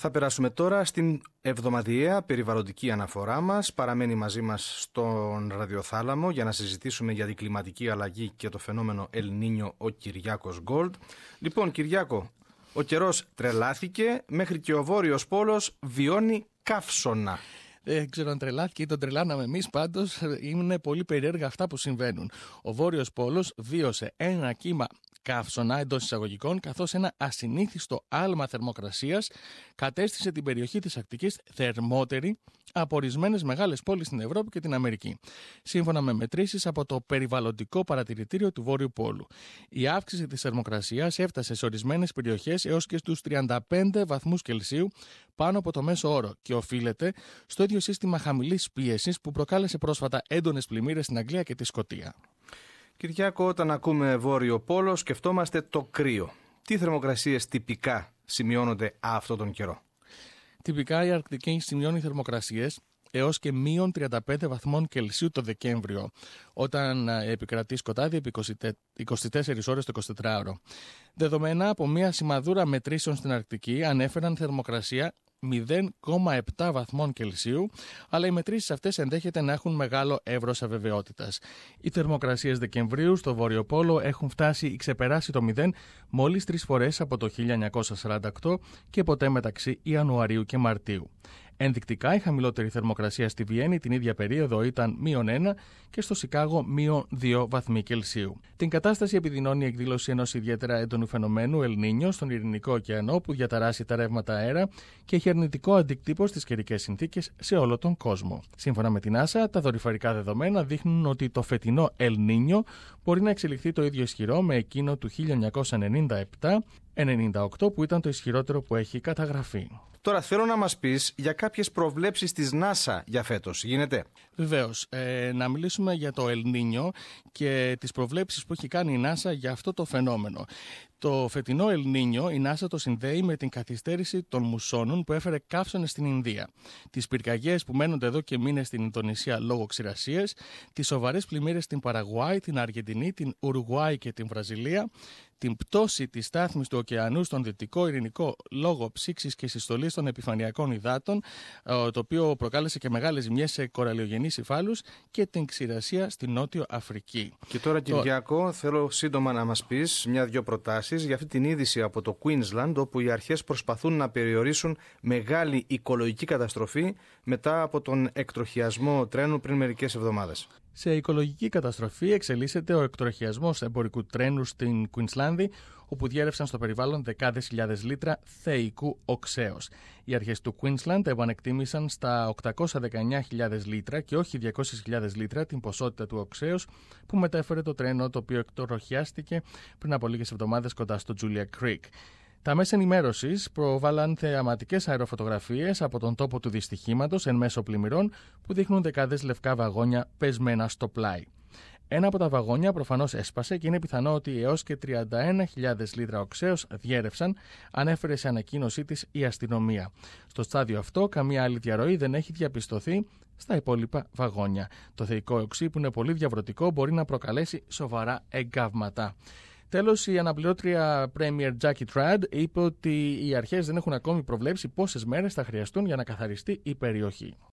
Θα περάσουμε τώρα στην εβδομαδιαία περιβαλλοντική αναφορά μας. Παραμένει μαζί μας στον ραδιοθάλαμο για να συζητήσουμε για την κλιματική αλλαγή και το φαινόμενο El Niño ο Κυριάκος Γκόλτ. Λοιπόν, Κυριάκο, ο καιρός τρελάθηκε, μέχρι και ο Βόρειος Πόλος βιώνει καύσωνα. Δεν ξέρω αν τρελάθηκε ή τον τρελάναμε εμείς, πάντως είναι πολύ περίεργα αυτά που συμβαίνουν. Ο Βόρειος Πόλος βίωσε ένα κύμα καύσωνα εντός εισαγωγικών, καθώς ένα ασυνήθιστο άλμα θερμοκρασίας κατέστησε την περιοχή της Αρκτικής θερμότερη από ορισμένες μεγάλες πόλεις στην Ευρώπη και την Αμερική, σύμφωνα με μετρήσεις από το Περιβαλλοντικό Παρατηρητήριο του Βόρειου Πόλου. Η αύξηση της θερμοκρασίας έφτασε σε ορισμένες περιοχές έως και στους 35 βαθμούς Κελσίου πάνω από το μέσο όρο και οφείλεται στο ίδιο σύστημα χαμηλής πίεσης που προκάλεσε πρόσφατα έντονες πλημμύρες στην Αγγλία και τη Σκωτία. Κυριάκο, όταν ακούμε Βόρειο Πόλο, σκεφτόμαστε το κρύο. Τι θερμοκρασίες τυπικά σημειώνονται αυτόν τον καιρό? Τυπικά η Αρκτική σημειώνει θερμοκρασίες έως και μείον 35 βαθμών Κελσίου το Δεκέμβριο, όταν επικρατεί σκοτάδι επί 24 ώρες το 24ωρο. Δεδομένα από μια σημαδούρα μετρήσεων στην Αρκτική ανέφεραν θερμοκρασία 0,7 βαθμών Κελσίου, αλλά οι μετρήσεις αυτές ενδέχεται να έχουν μεγάλο εύρος αβεβαιότητας. Οι θερμοκρασίες Δεκεμβρίου στο Βόρειο Πόλο έχουν φτάσει ή ξεπεράσει το 0 μόλις 3 φορές από το 1948 και ποτέ μεταξύ Ιανουαρίου και Μαρτίου. Ενδεικτικά, η χαμηλότερη θερμοκρασία στη Βιέννη την ίδια περίοδο ήταν -1 και στο Σικάγο -2 βαθμοί Κελσίου. Την κατάσταση επιδεινώνει η εκδήλωση ενός ιδιαίτερα έντονου φαινομένου El Niño στον Ειρηνικό ωκεανό, που διαταράσσει τα ρεύματα αέρα και έχει αρνητικό αντίκτυπο στις καιρικές συνθήκες σε όλο τον κόσμο. Σύμφωνα με την NASA, τα δορυφορικά δεδομένα δείχνουν ότι το φετινό El Niño μπορεί να εξελιχθεί το ίδιο ισχυρό με εκείνο του 1997-98, που ήταν το ισχυρότερο που έχει καταγραφεί. Τώρα θέλω να μας πεις για κάποιες προβλέψεις της NASA για φέτος. Γίνεται? Βεβαίως. Να μιλήσουμε για το El Niño και τις προβλέψεις που έχει κάνει η NASA για αυτό το φαινόμενο. Το φετινό El Niño η NASA το συνδέει με την καθυστέρηση των μουσώνων που έφερε καύσωνες στην Ινδία, τις πυρκαγιές που μένονται εδώ και μήνες στην Ινδονησία λόγω ξηρασίας, τις σοβαρές πλημμύρες στην Παραγουάη, την Αργεντινή, την Ουρουγουάη και την Βραζιλία, την πτώση της στάθμης του ωκεανού στον Δυτικό Ειρηνικό λόγω ψήξης και συστολής των επιφανειακών υδάτων, το οποίο προκάλεσε και μεγάλες ζημιές σε κοραλιογενείς υφάλους, και την ξηρασία στη Νότιο Αφρική. Και τώρα, Κυριάκο, θέλω σύντομα να μας πεις μια-δυο προτάσεις για αυτή την είδηση από το Queensland, όπου οι αρχές προσπαθούν να περιορίσουν μεγάλη οικολογική καταστροφή μετά από τον εκτροχιασμό τρένου πριν μερικές εβδομάδες. Σε οικολογική καταστροφή εξελίσσεται ο εκτροχιασμός εμπορικού τρένου στην Κουινσλάνδη, όπου διέρρευσαν στο περιβάλλον δεκάδες χιλιάδες λίτρα θεϊκού οξέως. Οι αρχές του Queensland επανεκτίμησαν στα 819.000 λίτρα και όχι 200.000 λίτρα την ποσότητα του οξέως που μετέφερε το τρένο, το οποίο εκτροχιάστηκε πριν από λίγες εβδομάδες κοντά στο Julia Creek. Τα μέσα ενημέρωσης προβάλλαν θεαματικές αεροφωτογραφίες από τον τόπο του δυστυχήματος εν μέσω πλημμυρών που δείχνουν δεκάδες λευκά βαγόνια πεσμένα στο πλάι. Ένα από τα βαγόνια προφανώς έσπασε και είναι πιθανό ότι έως και 31.000 λίτρα οξέως διέρρευσαν, ανέφερε σε ανακοίνωσή της η αστυνομία. Στο στάδιο αυτό, καμία άλλη διαρροή δεν έχει διαπιστωθεί στα υπόλοιπα βαγόνια. Το θεϊκό οξύ, που είναι πολύ διαβρωτικό, μπορεί να προκαλέσει σοβαρά εγκάβματα. Τέλος, η αναπληρώτρια Premier Jackie Trad είπε ότι οι αρχές δεν έχουν ακόμη προβλέψει πόσες μέρες θα χρειαστούν για να καθαριστεί η περιοχή.